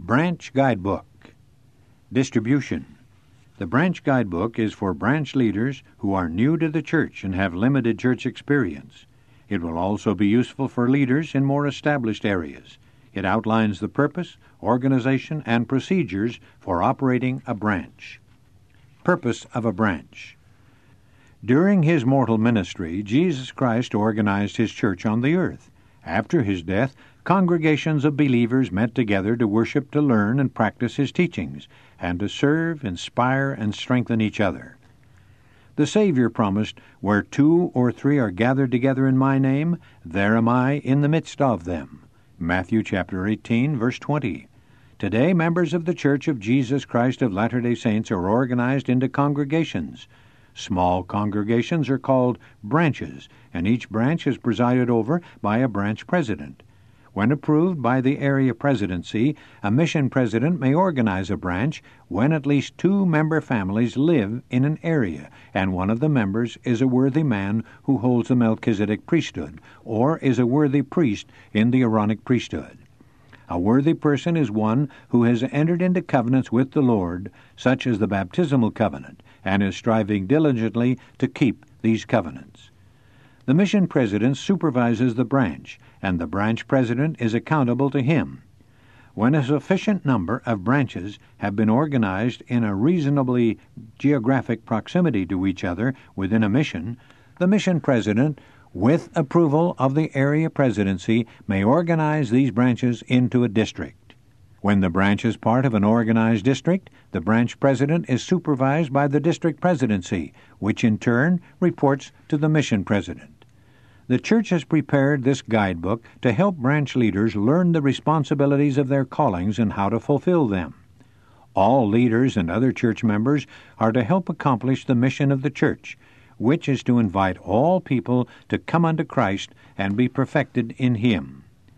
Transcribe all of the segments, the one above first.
Branch Guidebook. Distribution. The Branch Guidebook is for branch leaders who are new to the church and have limited church experience. It will also be useful for leaders in more established areas. It outlines the purpose, organization, and procedures for operating a branch. Purpose of a branch. During his mortal ministry, Jesus Christ organized his church on the earth. After his death, congregations of believers met together to worship, to learn, and practice his teachings, and to serve, inspire, and strengthen each other. The Savior promised, "Where 2 or 3 are gathered together in my name, there am I in the midst of them." Matthew chapter 18, verse 20. Today, members of the Church of Jesus Christ of Latter-day Saints are organized into congregations. Small congregations are called branches, and each branch is presided over by a branch president. When approved by the area presidency, a mission president may organize a branch when at least 2 member families live in an area, and one of the members is a worthy man who holds the Melchizedek priesthood, or is a worthy priest in the Aaronic priesthood. A worthy person is one who has entered into covenants with the Lord, such as the baptismal covenant, and is striving diligently to keep these covenants. The mission president supervises the branch, and the branch president is accountable to him. When a sufficient number of branches have been organized in a reasonably geographic proximity to each other within a mission, the mission president, with approval of the area presidency, may organize these branches into a district. When the branch is part of an organized district, the branch president is supervised by the district presidency, which in turn reports to the mission president. The church has prepared this guidebook to help branch leaders learn the responsibilities of their callings and how to fulfill them. All leaders and other church members are to help accomplish the mission of the church, which is to invite all people to come unto Christ and be perfected in Him.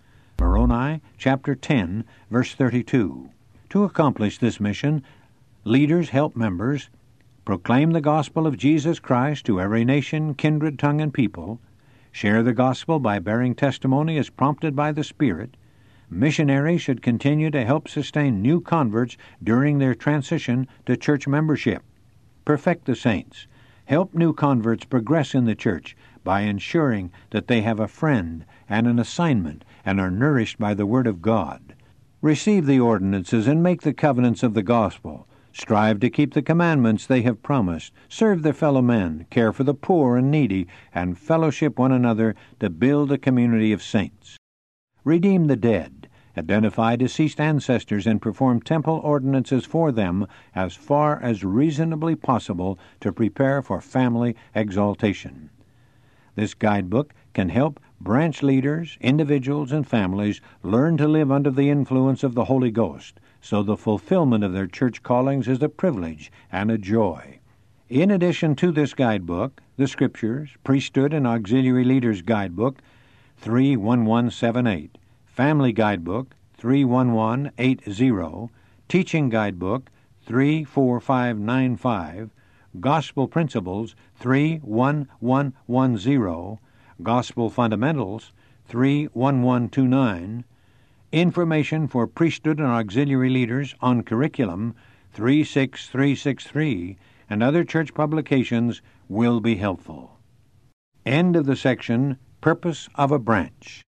Moroni, chapter 10, verse 32. To accomplish this mission, leaders help members proclaim the gospel of Jesus Christ to every nation, kindred, tongue, and people, share the gospel by bearing testimony as prompted by the Spirit. Missionaries should continue to help sustain new converts during their transition to church membership. Perfect the saints. Help new converts progress in the church by ensuring that they have a friend and an assignment and are nourished by the Word of God. Receive the ordinances and make the covenants of the gospel. Strive to keep the commandments they have promised. Serve their fellow men, care for the poor and needy, and fellowship one another to build a community of saints. Redeem the dead. Identify deceased ancestors and perform temple ordinances for them as far as reasonably possible to prepare for family exaltation. This guidebook can help branch leaders, individuals, and families learn to live under the influence of the Holy Ghost, so the fulfillment of their church callings is a privilege and a joy. In addition to this guidebook, the Scriptures, Priesthood and Auxiliary Leaders Guidebook 31178, Family Guidebook 31180, Teaching Guidebook 34595, Gospel Principles 31110, Gospel Fundamentals 31129, Information for Priesthood and Auxiliary Leaders on Curriculum 36363, and other church publications will be helpful. End of the section, Purpose of a Branch.